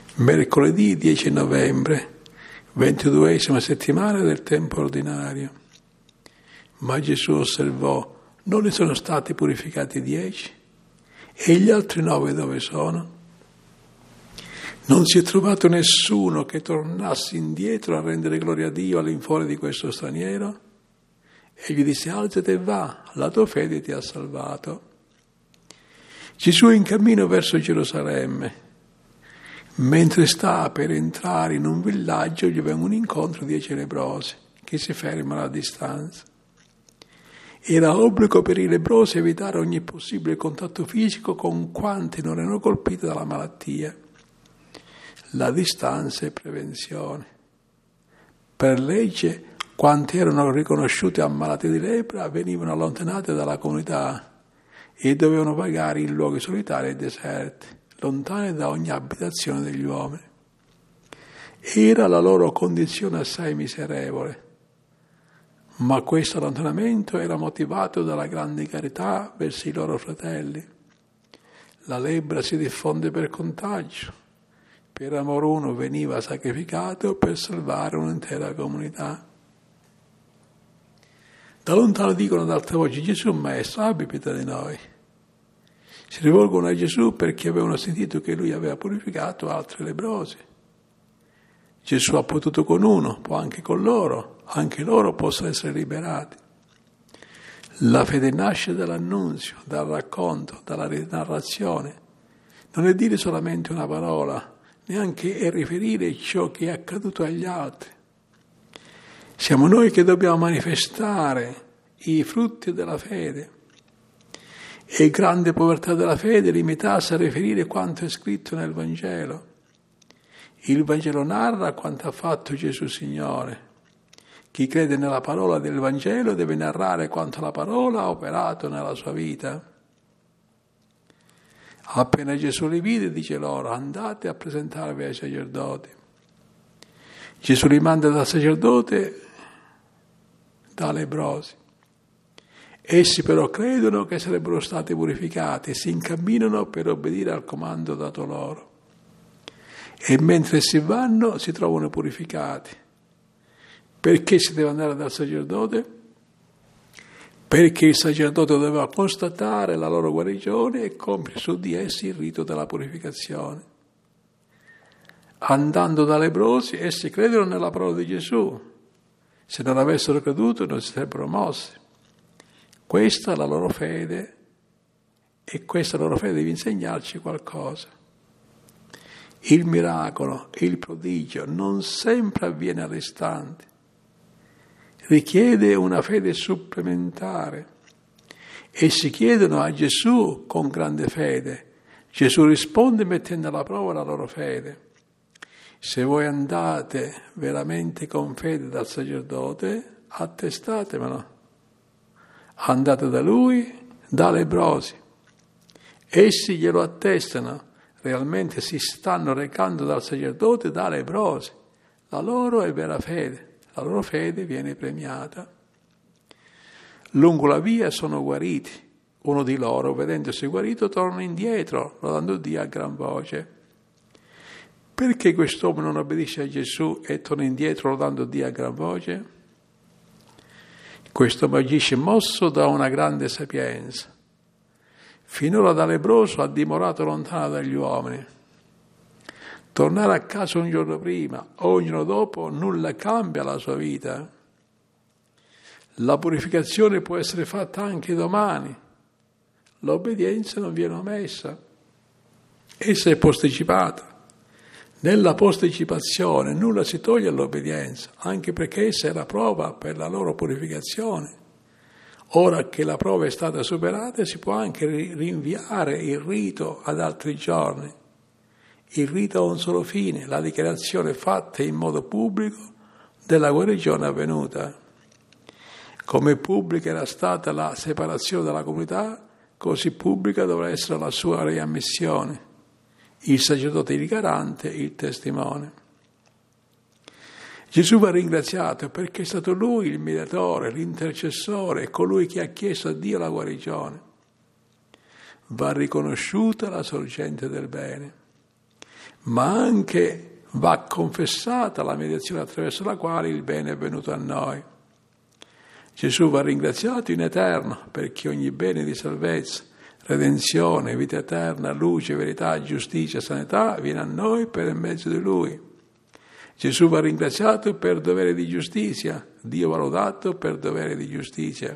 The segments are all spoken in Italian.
Mercoledì 10 novembre, 22esima settimana del tempo ordinario. Ma Gesù osservò: non ne sono stati purificati 10? E gli altri 9 dove sono? Non si è trovato nessuno che tornasse indietro a rendere gloria a Dio all'infuori di questo straniero? E gli disse: alzati e va, la tua fede ti ha salvato. Gesù è in cammino verso Gerusalemme. Mentre sta per entrare in un villaggio gli vengono incontro 10 lebbrosi che si fermano a distanza. Era obbligo per i lebbrosi evitare ogni possibile contatto fisico con quanti non erano colpiti dalla malattia. La distanza è prevenzione. Per legge, quanti erano riconosciuti ammalati di lepra venivano allontanati dalla comunità e dovevano vagare in luoghi solitari e deserti, lontani da ogni abitazione degli uomini. Era la loro condizione assai miserevole, ma questo allontanamento era motivato dalla grande carità verso i loro fratelli. La lebbra si diffonde per contagio. Per amor uno veniva sacrificato per salvare un'intera comunità. Da lontano dicono ad alta voce: Gesù Maestro, abbi pietà di noi. Si rivolgono a Gesù perché avevano sentito che lui aveva purificato altri lebbrosi. Gesù ha potuto con uno, può anche con loro, anche loro possono essere liberati. La fede nasce dall'annunzio, dal racconto, dalla narrazione. Non è dire solamente una parola, neanche è riferire ciò che è accaduto agli altri. Siamo noi che dobbiamo manifestare i frutti della fede. E grande povertà della fede limitarsi a riferire quanto è scritto nel Vangelo. Il Vangelo narra quanto ha fatto Gesù Signore. Chi crede nella parola del Vangelo deve narrare quanto la parola ha operato nella sua vita. Appena Gesù li vide, dice loro: andate a presentarvi ai sacerdoti. Gesù li manda dal sacerdote, da lebbrosi. Essi però credono che sarebbero stati purificati e si incamminano per obbedire al comando dato loro. E mentre si vanno si trovano purificati. Perché si deve andare dal sacerdote? Perché il sacerdote doveva constatare la loro guarigione e compiere su di essi il rito della purificazione. Andando da lebbrosi, essi credono nella parola di Gesù. Se non avessero creduto non si sarebbero mossi. Questa è la loro fede e questa loro fede deve insegnarci qualcosa. Il miracolo, il prodigio non sempre avviene all'istante. Richiede una fede supplementare. Essi chiedono a Gesù con grande fede. Gesù risponde mettendo alla prova la loro fede. Se voi andate veramente con fede dal sacerdote, attestatemelo. Andate da lui, da lebbrosi. Essi glielo attestano, realmente si stanno recando dal sacerdote da lebbrosi. La loro è vera fede, la loro fede viene premiata. Lungo la via sono guariti. Uno di loro, vedendosi guarito, torna indietro, lodando Dio a gran voce. Perché quest'uomo non obbedisce a Gesù e torna indietro lodando Dio a gran voce? Questo agisce mosso da una grande sapienza. Finora da lebbroso ha dimorato lontano dagli uomini. Tornare a casa un giorno prima o un giorno dopo nulla cambia la sua vita. La purificazione può essere fatta anche domani. L'obbedienza non viene omessa. Essa è posticipata. Nella posticipazione nulla si toglie all'obbedienza, anche perché essa è la prova per la loro purificazione. Ora che la prova è stata superata, si può anche rinviare il rito ad altri giorni. Il rito ha un solo fine, la dichiarazione fatta in modo pubblico della guarigione avvenuta. Come pubblica era stata la separazione dalla comunità, così pubblica dovrà essere la sua riammissione. Il sacerdote il garante, il testimone. Gesù va ringraziato perché è stato Lui il mediatore, l'intercessore, colui che ha chiesto a Dio la guarigione. Va riconosciuta la sorgente del bene. ma anche va confessata la mediazione attraverso la quale il bene è venuto a noi. Gesù va ringraziato in eterno perché ogni bene di salvezza, redenzione, vita eterna, luce, verità, giustizia, sanità viene a noi per mezzo di Lui. Gesù va ringraziato per dovere di giustizia, Dio va lodato per dovere di giustizia.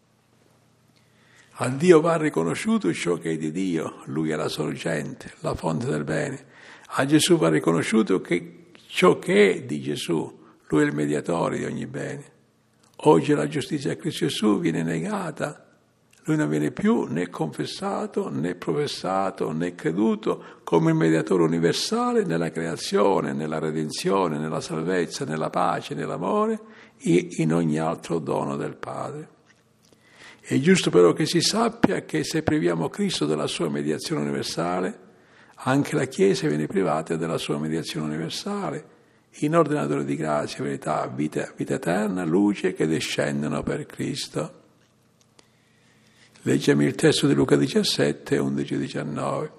A Dio va riconosciuto ciò che è di Dio, Lui è la sorgente, la fonte del bene. A Gesù va riconosciuto che ciò che è di Gesù, Lui è il mediatore di ogni bene. Oggi la giustizia a Cristo Gesù viene negata, Lui non viene più né confessato, né professato, né creduto come il mediatore universale nella creazione, nella redenzione, nella salvezza, nella pace, nell'amore e in ogni altro dono del Padre. È giusto però che si sappia che se priviamo Cristo della sua mediazione universale, anche la Chiesa viene privata della sua mediazione universale, in ordinatore di grazia, verità, vita eterna, luce che discendono per Cristo. Leggiamo il testo di Luca 17, 11-19.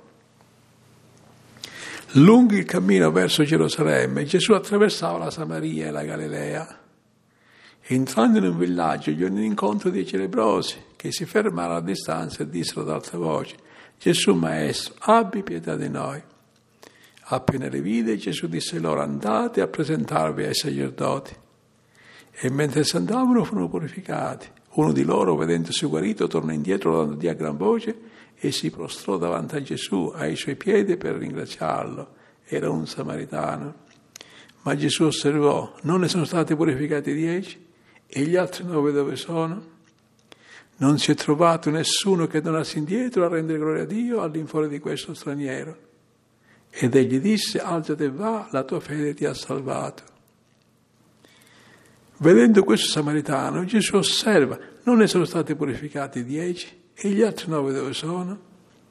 Lungo il cammino verso Gerusalemme, Gesù attraversava la Samaria e la Galilea. Entrando in un villaggio, gli venne incontro 10 lebbrosi, che si fermarono a distanza e dissero ad alta voce: Gesù Maestro, abbi pietà di noi. Appena li vide, Gesù disse loro: andate a presentarvi ai sacerdoti. E mentre si andavano furono purificati. Uno di loro, vedendosi guarito, tornò indietro dando Dio a gran voce e si prostrò davanti a Gesù, ai suoi piedi, per ringraziarlo. Era un samaritano. Ma Gesù osservò: non ne sono stati purificati 10? E gli altri 9 dove sono? Non si è trovato nessuno che tornasse indietro a rendere gloria a Dio all'infuori di questo straniero. Ed egli disse: alzati e va, la tua fede ti ha salvato. Vedendo questo samaritano, Gesù osserva: non ne sono stati purificati 10? E gli altri 9 dove sono?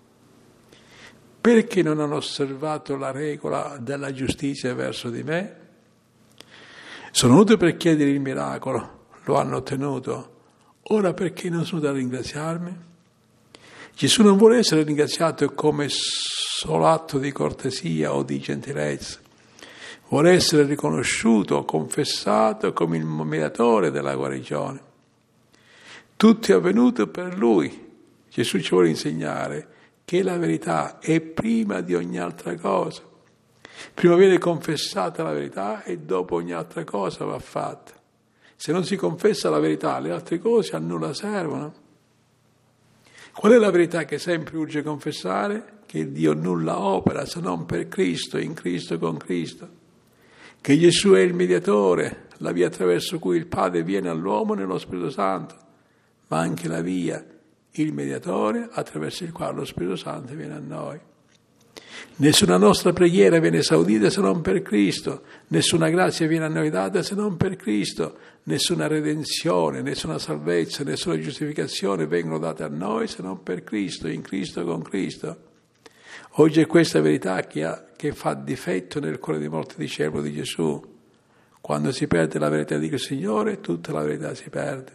Perché non hanno osservato la regola della giustizia verso di me? Sono venuto per chiedere il miracolo, lo hanno ottenuto. Ora perché non sono da ringraziarmi? Gesù non vuole essere ringraziato come solo atto di cortesia o di gentilezza. Vuole essere riconosciuto, confessato come il mediatore della guarigione. Tutto è avvenuto per Lui. Gesù ci vuole insegnare che la verità è prima di ogni altra cosa. Prima viene confessata la verità e dopo ogni altra cosa va fatta. Se non si confessa la verità, le altre cose a nulla servono. Qual è la verità che sempre urge confessare? Che Dio nulla opera se non per Cristo, in Cristo, con Cristo. Che Gesù è il mediatore, la via attraverso cui il Padre viene all'uomo nello Spirito Santo, ma anche la via, il mediatore attraverso il quale lo Spirito Santo viene a noi. Nessuna nostra preghiera viene esaudita se non per Cristo, nessuna grazia viene a noi data se non per Cristo, nessuna redenzione, nessuna salvezza, nessuna giustificazione vengono date a noi se non per Cristo, in Cristo, con Cristo. Oggi è questa verità che fa difetto nel cuore di molti discepoli di Gesù. Quando si perde la verità di Cristo Signore, tutta la verità si perde.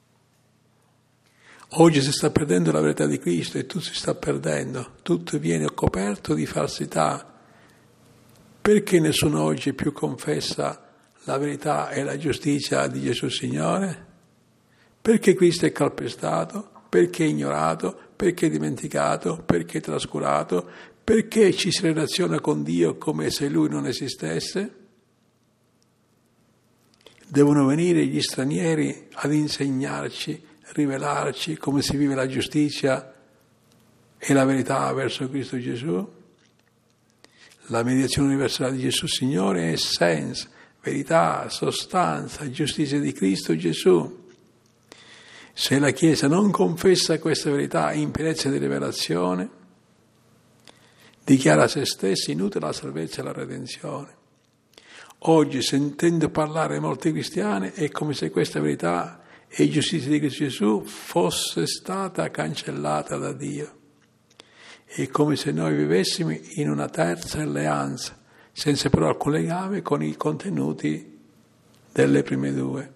Oggi si sta perdendo la verità di Cristo e tutto si sta perdendo, tutto viene coperto di falsità. Perché nessuno oggi più confessa la verità e la giustizia di Gesù Signore? Perché Cristo è calpestato? Perché è ignorato? Perché è dimenticato? Perché è trascurato? Perché ci si relaziona con Dio come se Lui non esistesse? Devono venire gli stranieri ad insegnarci, rivelarci come si vive la giustizia e la verità verso Cristo Gesù. La mediazione universale di Gesù Signore è essenza, verità, sostanza, giustizia di Cristo Gesù. Se la Chiesa non confessa questa verità in pienezza di rivelazione, dichiara a se stessa inutile la salvezza e la redenzione. Oggi, sentendo parlare molti cristiani, è come se questa verità e giustizia di Cristo Gesù fosse stata cancellata da Dio. È come se noi vivessimo in una terza alleanza, senza però alcun legame con i contenuti delle prime due.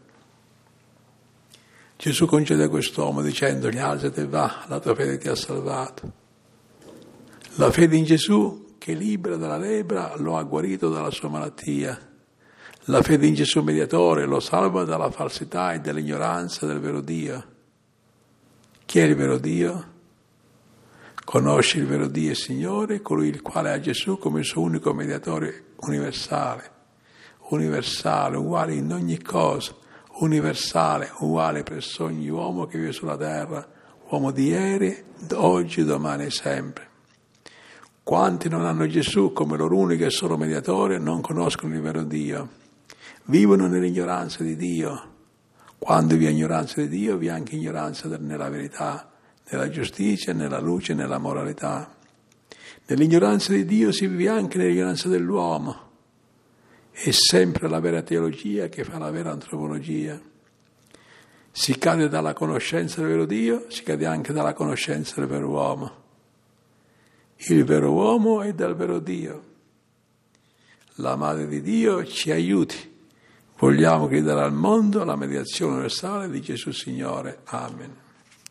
Gesù concede a quest'uomo dicendogli: alzati e va, la tua fede ti ha salvato. La fede in Gesù che libera dalla lepra lo ha guarito dalla sua malattia. La fede in Gesù mediatore lo salva dalla falsità e dall'ignoranza del vero Dio. Chi è il vero Dio? Conosce il vero Dio e Signore, colui il quale ha Gesù come il suo unico mediatore universale, uguale in ogni cosa, universale, uguale presso ogni uomo che vive sulla terra, uomo di ieri, oggi, domani e sempre. Quanti non hanno Gesù come loro unico e solo mediatore non conoscono il vero Dio, vivono nell'ignoranza di Dio. Quando vi è ignoranza di Dio, vi è anche ignoranza nella verità, nella giustizia, nella luce e nella moralità. Nell'ignoranza di Dio si vive anche nell'ignoranza dell'uomo. È sempre la vera teologia che fa la vera antropologia. Si cade dalla conoscenza del vero Dio, si cade anche dalla conoscenza del vero uomo. Il vero uomo è dal vero Dio. La Madre di Dio ci aiuti. Vogliamo gridare al mondo la mediazione universale di Gesù Signore. Amen.